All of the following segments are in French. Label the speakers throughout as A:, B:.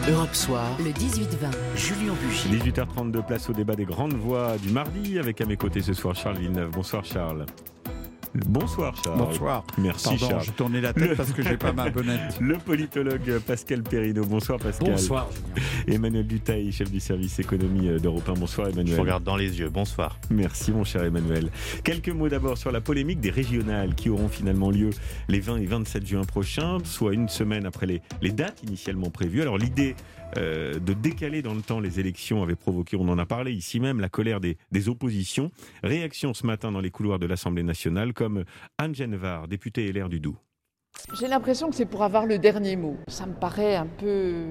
A: Europe Soir,
B: le 18-20.
A: Julien Bugier.
C: 18h32, place au débat des grandes voix du mardi, avec à mes côtés ce soir Charles Villeneuve. Bonsoir Charles. Bonsoir Charles.
D: Bonsoir.
C: Merci
D: Pardon,
C: Charles.
D: j'ai tourné la tête parce que j'ai pas ma bonnette.
C: Le politologue Pascal Perrineau. Bonsoir Pascal.
E: Bonsoir Julien.
C: Emmanuel Dutheil, chef du service économie d'Europe 1. Bonsoir Emmanuel.
F: Je vous regarde dans les yeux. Bonsoir.
C: Merci mon cher Emmanuel. Quelques mots d'abord sur la polémique des régionales qui auront finalement lieu les 20 et 27 juin prochains, soit une semaine après les dates initialement prévues. Alors l'idée de décaler dans le temps les élections avait provoqué, on en a parlé ici même, la colère des oppositions. Réaction ce matin dans les couloirs de l'Assemblée nationale, comme Anne Genevard, députée LR du Doubs.
G: J'ai l'impression que c'est pour avoir le dernier mot. Ça me paraît un peu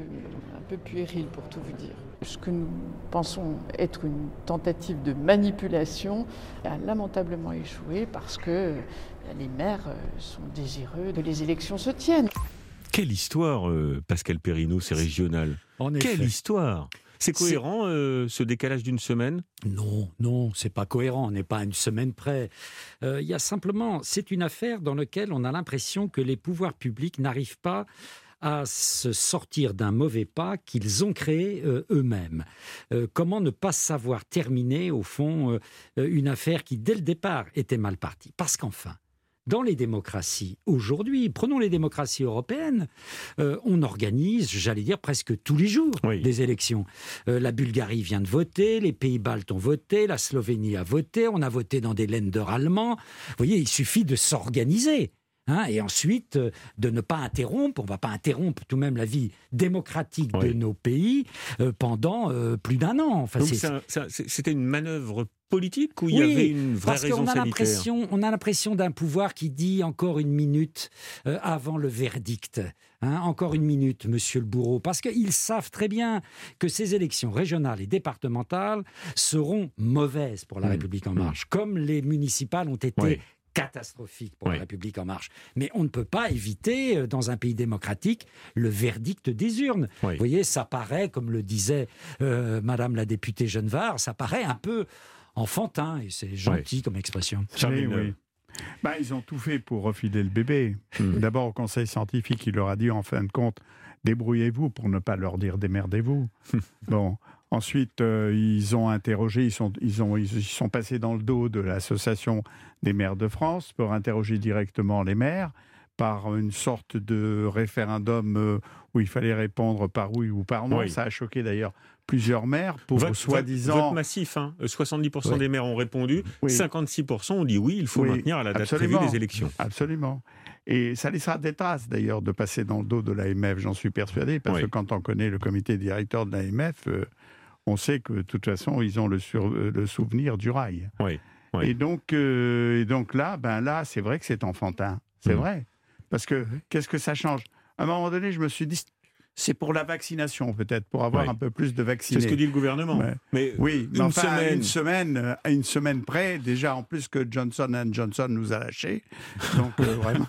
G: puéril pour tout vous dire. Ce que nous pensons être une tentative de manipulation a lamentablement échoué parce que les maires sont désireux que les élections se tiennent.
C: Quelle histoire, Pascal Perrineau, c'est régional.
E: En effet.
C: Quelle histoire. C'est cohérent, ce décalage d'une semaine ?
E: Non, c'est pas cohérent, on n'est pas à une semaine près. Il y a simplement, c'est une affaire dans laquelle on a l'impression que les pouvoirs publics n'arrivent pas à se sortir d'un mauvais pas qu'ils ont créé eux-mêmes. Comment ne pas savoir terminer, au fond, une affaire qui, dès le départ, était mal partie ? Parce qu'enfin, dans les démocraties, aujourd'hui, prenons les démocraties européennes, on organise, j'allais dire, presque tous les jours des élections. La Bulgarie vient de voter, les pays baltes ont voté, la Slovénie a voté, on a voté dans des Länder allemands. Vous voyez, il suffit de s'organiser. Et ensuite, de ne pas interrompre, on ne va pas interrompre tout de même la vie démocratique de nos pays pendant plus d'un an. Enfin,
C: donc c'était une manœuvre politique ou il y avait une vraie raison sanitaire ?
E: On a l'impression d'un pouvoir qui dit encore une minute avant le verdict. Encore une minute, monsieur le bourreau. Parce qu'ils savent très bien que ces élections régionales et départementales seront mauvaises pour la République En Marche, comme les municipales ont été catastrophique pour la République En Marche. Mais on ne peut pas éviter, dans un pays démocratique, le verdict des urnes. Vous voyez, ça paraît, comme le disait Madame la députée Genevard, ça paraît un peu enfantin, et c'est gentil comme expression.
D: Oui. Ils ont tout fait pour refiler le bébé. D'abord, au conseil scientifique, il leur a dit, en fin de compte, débrouillez-vous pour ne pas leur dire démerdez-vous. Bon. Ensuite, ils ont interrogé, ils sont passés dans le dos de l'Association des maires de France pour interroger directement les maires par une sorte de référendum où il fallait répondre par oui ou par non. Ça a choqué d'ailleurs plusieurs maires pour soi-disant...
C: Vote massif, 70% des maires ont répondu, 56% ont dit oui, il faut maintenir à la date prévue des élections.
D: Absolument. Et ça laissera des traces d'ailleurs de passer dans le dos de l'AMF, j'en suis persuadé, parce que quand on connaît le comité directeur de l'AMF... on sait que, de toute façon, ils ont le souvenir du rail. Et donc là, c'est vrai que c'est enfantin. C'est vrai. Parce que, qu'est-ce que ça change ? À un moment donné, je me suis dit, c'est pour la vaccination, peut-être, pour avoir un peu plus de vaccinés.
C: C'est ce que dit le gouvernement. Mais
D: une semaine près, déjà, en plus que Johnson & Johnson nous a lâchés. Donc, vraiment...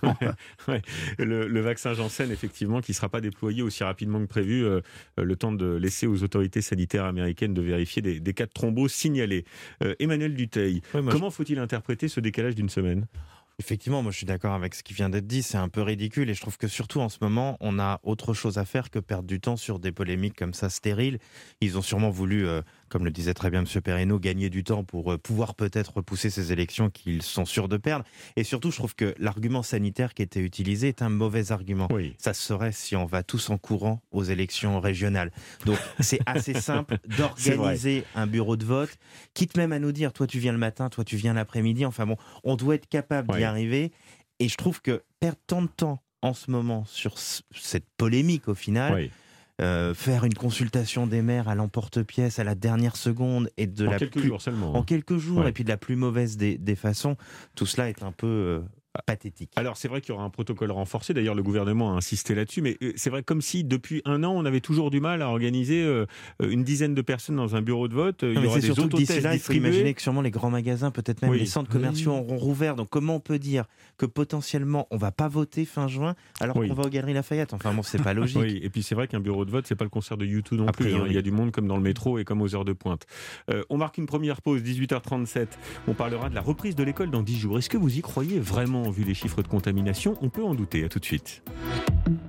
C: Le vaccin Janssen, effectivement, qui ne sera pas déployé aussi rapidement que prévu, le temps de laisser aux autorités sanitaires américaines de vérifier des cas de thrombose signalés. Emmanuel Dutheil, comment faut-il interpréter ce décalage d'une semaine ?
F: Effectivement, moi je suis d'accord avec ce qui vient d'être dit, c'est un peu ridicule et je trouve que surtout en ce moment, on a autre chose à faire que perdre du temps sur des polémiques comme ça stériles. Ils ont sûrement voulu, comme le disait très bien M. Perrineau, gagner du temps pour pouvoir peut-être repousser ces élections qu'ils sont sûrs de perdre. Et surtout, je trouve que l'argument sanitaire qui était utilisé est un mauvais argument. Ça serait si on va tous en courant aux élections régionales. Donc c'est assez simple d'organiser un bureau de vote, quitte même à nous dire, toi tu viens le matin, toi tu viens l'après-midi. Enfin bon, on doit être capable d'y arriver. Et je trouve que perdre tant de temps en ce moment sur cette polémique au final... faire une consultation des maires à l'emporte-pièce à la dernière seconde et de en quelques jours et puis de la plus mauvaise des façons, tout cela est un peu pathétique.
C: Alors c'est vrai qu'il y aura un protocole renforcé, d'ailleurs le gouvernement a insisté là-dessus, mais c'est vrai comme si depuis un an on avait toujours du mal à organiser une dizaine de personnes dans un bureau de vote. Il y aura des autotests
F: là, il faut
C: distribués.
F: imaginer que sûrement les grands magasins, peut-être même les centres commerciaux auront rouvert, donc comment on peut dire que potentiellement on va pas voter fin juin alors qu'on va aux Galeries Lafayette ? Enfin bon, c'est pas logique.
C: Et puis c'est vrai qu'un bureau de vote c'est pas le concert de U2 non plus, il y a du monde comme dans le métro et comme aux heures de pointe. On marque une première pause, 18h37, on parlera de la reprise de l'école dans 10 jours. Est-ce que vous y croyez vraiment vu les chiffres de contamination ? On peut en douter, à tout de suite.